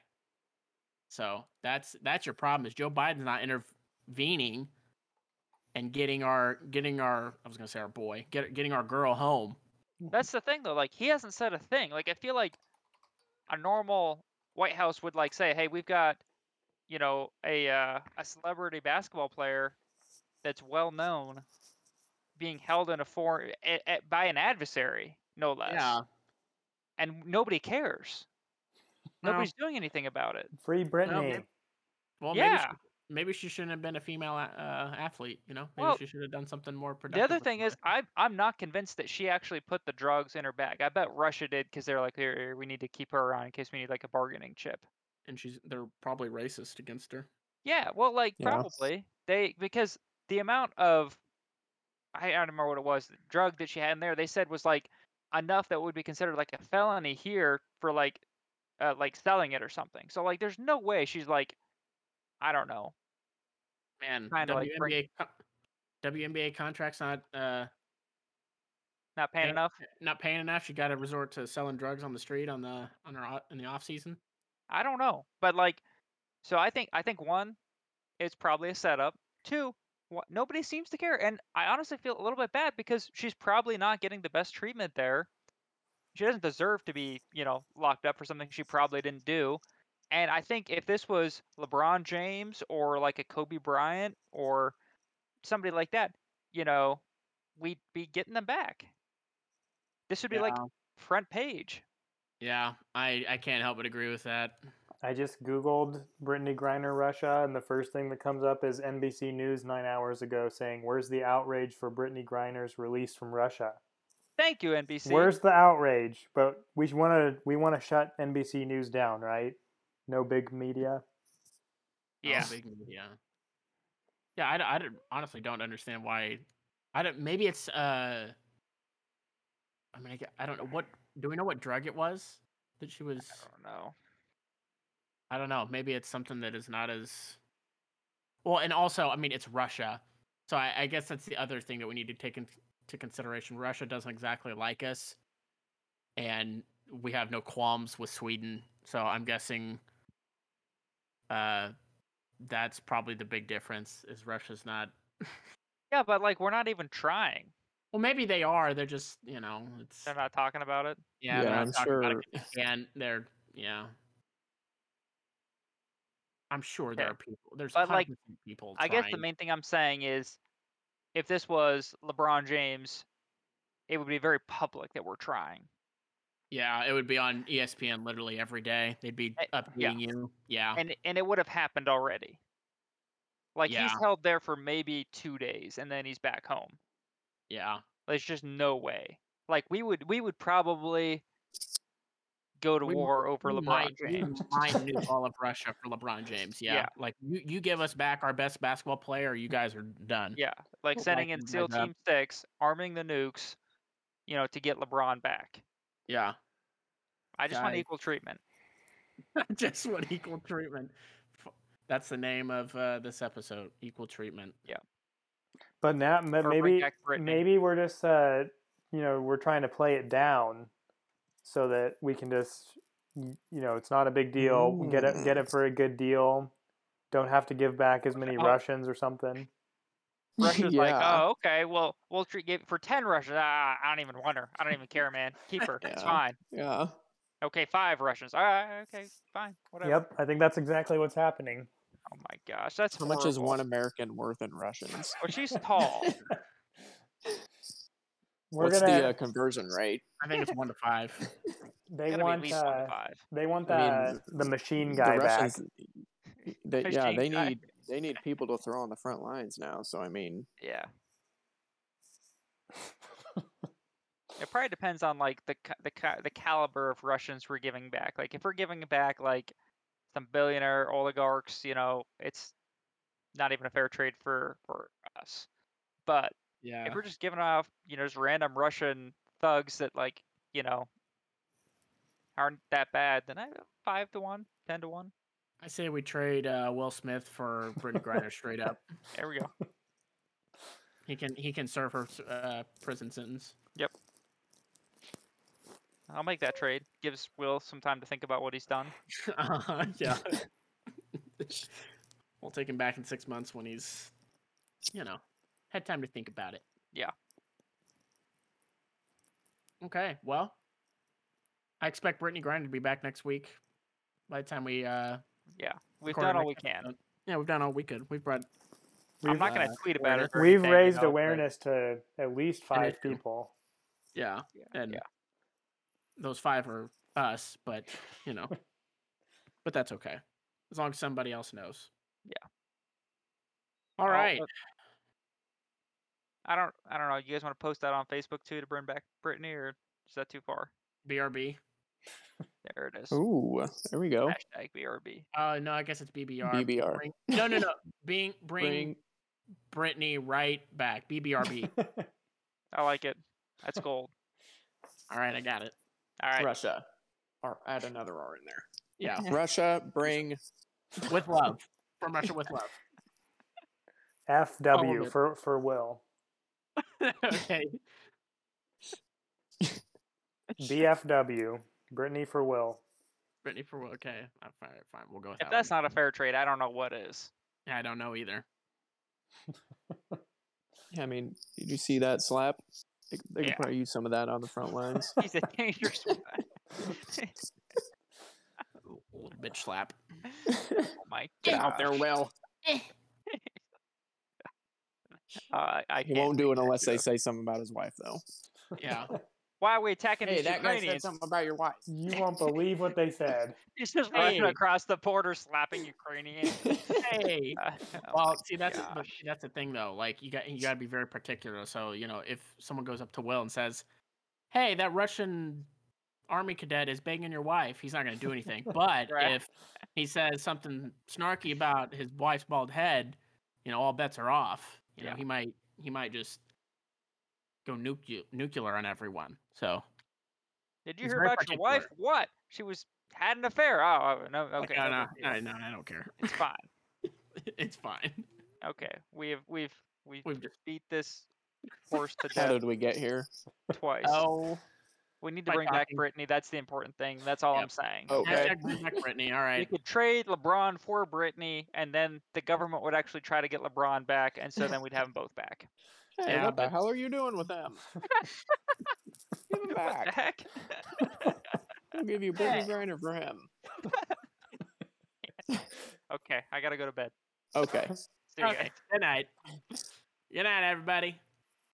So that's your problem. Is Joe Biden's not intervening and getting our I was gonna say our boy, getting our girl home. That's the thing though. Like he hasn't said a thing. Like I feel like a normal White House would like say, hey, we've got, you know, a celebrity basketball player that's well known being held in a by an adversary, no less. Yeah. And nobody cares. Nobody's doing anything about it. Free Brittany. Well, Yeah. maybe she shouldn't have been a female athlete. You know, maybe Well, she should have done something more productive. The other with thing her is, life. I'm not convinced that she actually put the drugs in her bag. I bet Russia did because they're like, here, we need to keep her around in case we need like a bargaining chip. And they're probably racist against her. Yeah, well, like Yeah. probably because the amount of I don't remember what it was, the drug that she had in there, they said was like enough that would be considered like a felony here for like selling it or something. So like, there's no way she's like, I don't know, Man, kind of like WNBA contracts not not paying enough. Not paying enough. She got to resort to selling drugs on the street in the off season. I don't know, but like, so I think one, it's probably a setup. Two, nobody seems to care, and I honestly feel a little bit bad because she's probably not getting the best treatment there. She doesn't deserve to be, you know, locked up for something she probably didn't do. And I think if this was LeBron James or like a Kobe Bryant or somebody like that, you know, we'd be getting them back. This would be like front page. Yeah, I can't help but agree with that. I just Googled Brittany Griner Russia, and the first thing that comes up is NBC News 9 hours ago saying, where's the outrage for Brittany Griner's release from Russia? Thank you, NBC. Where's the outrage? But we want to shut NBC News down, right? No big media. Yeah. No big media. Yeah, I honestly don't understand why. Maybe it's I mean, I don't know what. Do we know what drug it was that she was? I don't know. I don't know. Maybe it's something that is not as well. And also, I mean, it's Russia, so I guess that's the other thing that we need to take into consideration. Russia doesn't exactly like us, and we have no qualms with Sweden. So I'm guessing that's probably the big difference. Is Russia's not. Yeah, but like we're not even trying. Well, maybe they are. They're just it's They're not talking about it. yeah. Yeah, They're not I'm talking about it sure. 'cause they can. They're I'm sure there Okay. are people. There's But, like, 100% people I guess the trying. main thing I'm saying is, if this was LeBron James, it would be very public that we're trying. Yeah, it would be on ESPN literally every day. They'd be Yeah, updating you. Yeah. and it would have happened already. Like Yeah. he's held there for maybe 2 days, and then he's back home. Yeah. There's just no way. Like we would probably go to We- war over We LeBron might, James. we might nuke all of Russia for LeBron James. Yeah. Yeah. Like you give us back our best basketball player, you guys are done. Yeah, like sending in Lighten SEAL guys up. Team 6, arming the nukes, to get LeBron back. Yeah. I just want Guys. equal treatment. Just want equal treatment. That's the name of this episode. Equal treatment. But now, Or bring maybe back Britney. maybe we're just we're trying to play it down so that we can just it's not a big deal. Get it for a good deal. Don't have to give back as many Oh. Russians or something. Russia's like, Yeah. oh, okay, well, we'll give for 10 Russians. I don't even want her. I don't even care, man. Keep her. It's Yeah. fine. Yeah. Okay, 5 Russians. All right, okay, fine, whatever. Yep, I think that's exactly what's happening. Oh my gosh, that's How much is horrible. one American worth in Russians? Well, she's tall. We're What's gonna. the conversion rate? I think it's 1 to 5. They Gotta be want. at least 1 to 5. They want I the mean, the machine The guy back. Russians, they Machine guy. need people to throw on the front lines now. So I mean, Yeah. It probably depends on like the caliber of Russians we're giving back. Like if we're giving back like some billionaire oligarchs, it's not even a fair trade for us. But Yeah. if we're just giving off, just random Russian thugs that aren't that bad, then 5 to 1, 10 to 1. I say we trade Will Smith for Brittany Griner straight up. There we go. He can serve her prison sentence. Yep. I'll make that trade. Gives Will some time to think about what he's done. Yeah. We'll take him back in 6 months when he's, had time to think about it. Yeah. Okay. Well, I expect Brittany Griner to be back next week. By the time we Yeah. We've record done our all we next can. episode. Yeah, we've done all we could. We've brought. I'm not going to tweet about it. or We've anything, raised but- awareness to at least 5 issue. people. Yeah. Yeah. And yeah. those 5 are us, but but that's okay as long as somebody else knows. Yeah. All right. I don't know. You guys want to post that on Facebook too to bring back Brittany, or is that too far? BRB. There it is. ooh, there we go. Hashtag BRB. No, I guess it's BBR. BBR. No. Bring Bring Brittany right back. BBRB. I like it. That's gold. All right, I got it. All right. Russia, or add another R in there. Yeah. Russia, bring With love. From Russia with love. FW Oh, for Will. Okay. BFW. Brittany for Will. Brittany for okay. Fine. We'll go with If that that's one. not a fair trade, I don't know what is. I don't know either. I mean, did you see that slap? They Yeah. could probably use some of that on the front lines. He's a dangerous one. Little bitch slap. Oh my Get out there, gosh. Will. I He can't won't do make it that unless they joke. say something about his wife, though. Yeah. Why are we attacking Hey, these that guy said Ukrainians? something about your wife. You won't believe what they said. He's just running Hey. across the border slapping Ukrainians. Hey. Oh Well, my see but gosh. that's the thing though. Like you got to be very particular. So if someone goes up to Will and says, "Hey, that Russian army cadet is banging your wife," he's not going to do anything. But Right. if he says something snarky about his wife's bald head, all bets are off. Yeah. He might just go nuclear on everyone. So Did you He's hear very about your wife? particular. What? She had an affair. Oh, no. Okay. no, no big deal. I don't care. It's fine. It's fine. Okay. We've We've beat this forced to How death did we get here? twice. Oh, We need to by bring back talking. Brittany. That's the important thing. That's all I'm Yep. saying. Okay. Hashtag bring back Brittany. All We right. could trade LeBron for Brittany, and then the government would actually try to get LeBron back, and so then we'd have them both back. Hey, Yeah, what the but- hell are you doing with them? Give him What the back. heck? We'll give you Brittany Griner for him. Okay, I gotta go to bed. Okay. See you guys. Okay. Good night. Good night, everybody.